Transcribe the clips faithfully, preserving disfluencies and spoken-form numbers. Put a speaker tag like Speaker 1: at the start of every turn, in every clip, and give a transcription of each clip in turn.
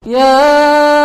Speaker 1: يا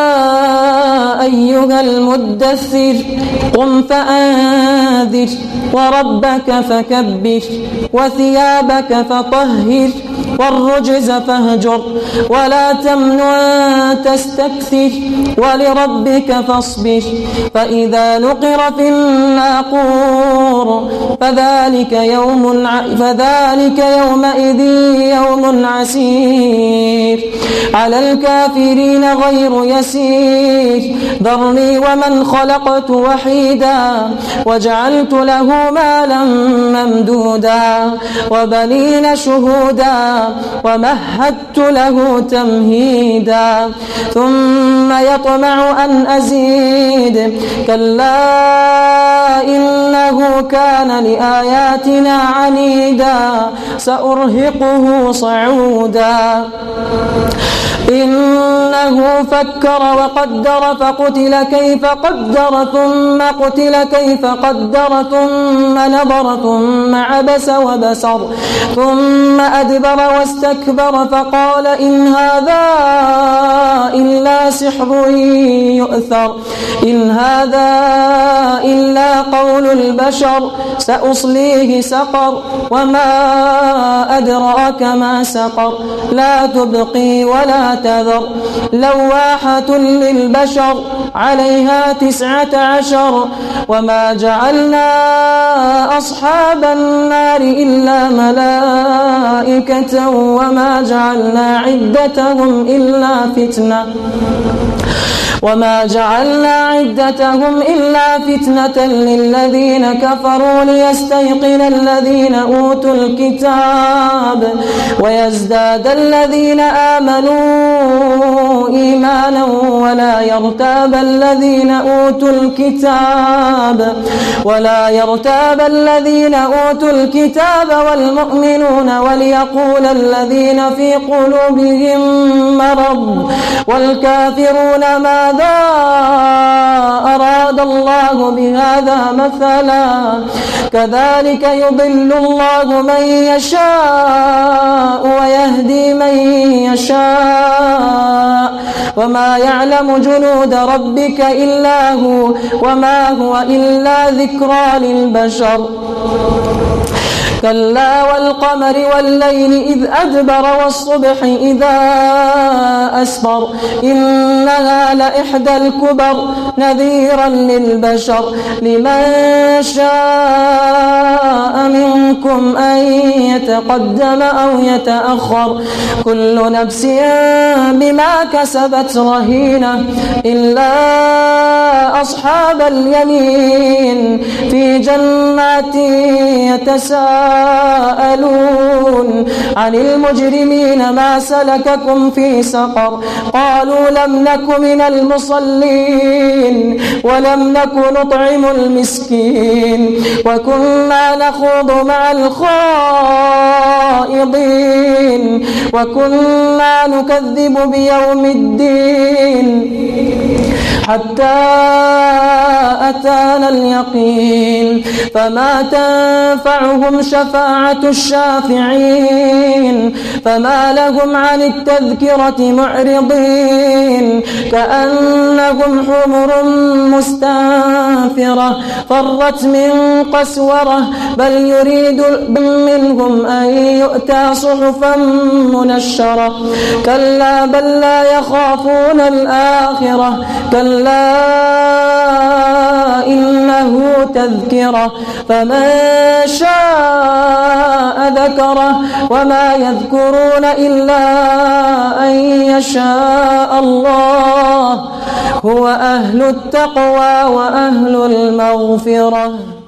Speaker 1: أيها المدثر قم فأنذر وربك فكبر وثيابك فطهر والرجز فاهجر ولا تمنن تستكثر ولربك فاصبر فإذا نقر في الناقور فذلك يوم فذلك يومئذ يوم عسير على الكافرين غير يسير ذرني ومن خلقت وحيدا وجعلت له مالا ممدودا وبنين شهودا ومهدت له تمهيدا ثم يطمع أن أزيد كلا إنه كان لآياتنا عنيدا سأرهقه صعودا إنه فكر وقدر فقتل كيف قدر ثم قتل كيف قدر ثم نظر ثم عبس وبسر ثم أدبر واستكبر فقال إن هذا إلا سحر يؤثر إن هذا إلا قول البشر سأصليه سقر وما أدراك ما سقر لا تبقي ولا تذر لواحة للبشر عليها تسعة عشر وما جعلنا أصحاب النار إلا ملائكة وما جعلنا عدتهم إلا فتنة وما جعلنا عدتهم إلا فتنة للذين كفروا ليستيقن الذين أوتوا الكتاب ويزداد الذين آمنوا إيمانا ولا يرتاب الذين أوتوا الكتاب ولا يرتاب الذين أوتوا الكتاب والمؤمنون وليقول الذين في قلوبهم مرض والكافرون ماذا أراد الله بهذا مثلا كذلك يضل الله من يشاء ويهدي من يشاء وما يعلم جنود ربك إلا هو وما هو إلا ذكرى للبشر كلا والقمر والليل إذ أدبر والصبح إذا أسفر إنها لإحدى الكبر نذيرا للبشر لمن شاء منكم أن يتقدم أو يتأخر كل نفس بما كسبت رهينة إلا أصحاب اليمين في جنات يتساءلون عن المجرمين ما سلككم في سقر قالوا لم نك من المصلين ولم نك نطعم المسكين وكنا نخوض مع الخائضين وكنا نكذب بيوم الدين حتى أتانا اليقين فما تنفعهم شفاعة الشافعين فما لهم عن التذكرة معرضين كأنهم حمر مستنفرة فرت من قسورة بل يريد منهم أن يؤتى صحفا منشرة كلا بل لا يخافون الآخرة كلا إنه تذكرة فمن شاء ذكره وما يذكرون إلا أن يشاء الله هو أهل التقوى وأهل المغفرة.